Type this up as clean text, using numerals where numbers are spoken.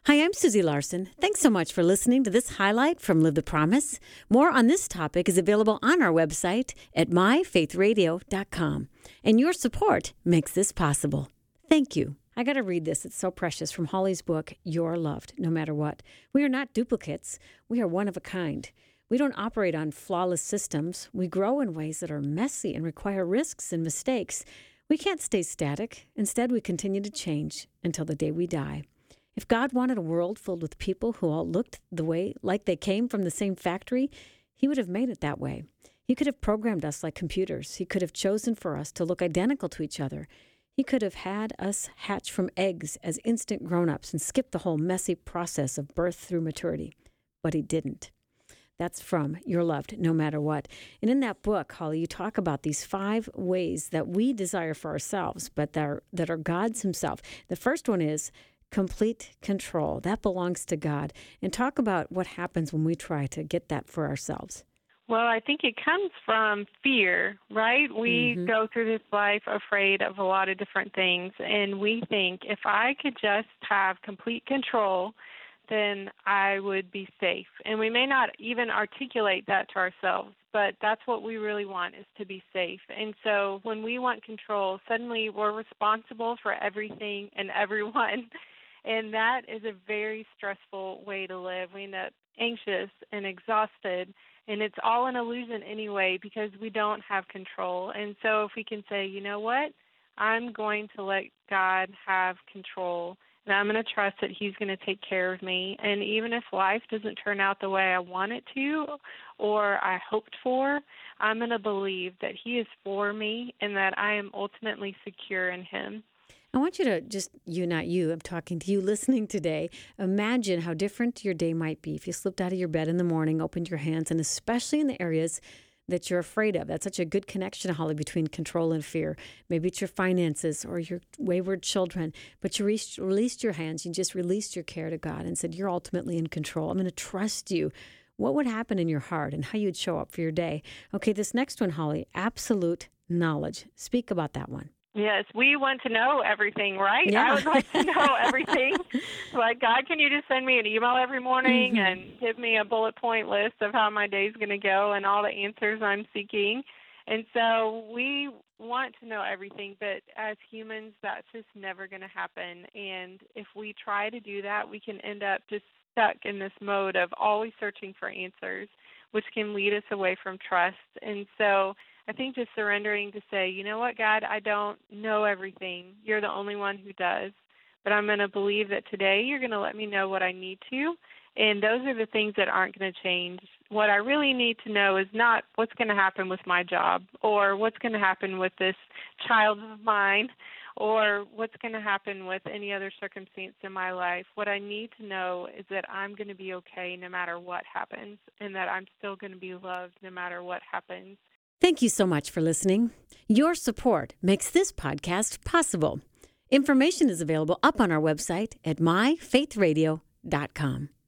Hi, I'm Susie Larson. Thanks so much for listening to this highlight from Live the Promise. More on this topic is available on our website at myfaithradio.com. And your support makes this possible. Thank you. I got to read this. It's so precious from Holly's book, You're Loved, No Matter What. We are not duplicates. We are one of a kind. We don't operate on flawless systems. We grow in ways that are messy and require risks and mistakes. We can't stay static. Instead, we continue to change until the day we die. If God wanted a world filled with people who all looked the way like they came from the same factory, he would have made it that way. He could have programmed us like computers. He could have chosen for us to look identical to each other. He could have had us hatch from eggs as instant grown-ups and skip the whole messy process of birth through maturity. But he didn't. That's from You're Loved, No Matter What. And in that book, Holly, you talk about these 5 ways that we desire for ourselves, but that are God's himself. The first one is complete control. That belongs to God. And talk about what happens when we try to get that for ourselves. Well, I think it comes from fear, right? We go through this life afraid of a lot of different things, and we think if I could just have complete control, then I would be safe. And we may not even articulate that to ourselves, but that's what we really want, is to be safe. And so when we want control, suddenly we're responsible for everything and everyone. And that is a very stressful way to live. We end up anxious and exhausted, and it's all an illusion anyway because we don't have control. And so if we can say, you know what, I'm going to let God have control, and I'm going to trust that he's going to take care of me. And even if life doesn't turn out the way I want it to or I hoped for, I'm going to believe that he is for me and that I am ultimately secure in him. I want you to just, I'm talking to you listening today. Imagine how different your day might be if you slipped out of your bed in the morning, opened your hands, and especially in the areas that you're afraid of. That's such a good connection, Holly, between control and fear. Maybe it's your finances or your wayward children, but you released your hands. You just released your care to God and said, you're ultimately in control. I'm going to trust you. What would happen in your heart and how you'd show up for your day? Okay, this next one, Holly, absolute knowledge. Speak about that one. Yes, we want to know everything, right? Yeah. I would like to know everything. Like, God, can you just send me an email every morning and give me a bullet point list of how my day's going to go and all the answers I'm seeking? And so we want to know everything, but as humans, that's just never going to happen. And if we try to do that, we can end up just stuck in this mode of always searching for answers, which can lead us away from trust. And so I think just surrendering to say, you know what, God, I don't know everything. You're the only one who does. But I'm going to believe that today you're going to let me know what I need to. And those are the things that aren't going to change. What I really need to know is not what's going to happen with my job or what's going to happen with this child of mine or what's going to happen with any other circumstance in my life. What I need to know is that I'm going to be okay no matter what happens and that I'm still going to be loved no matter what happens. Thank you so much for listening. Your support makes this podcast possible. Information is available up on our website at myfaithradio.com.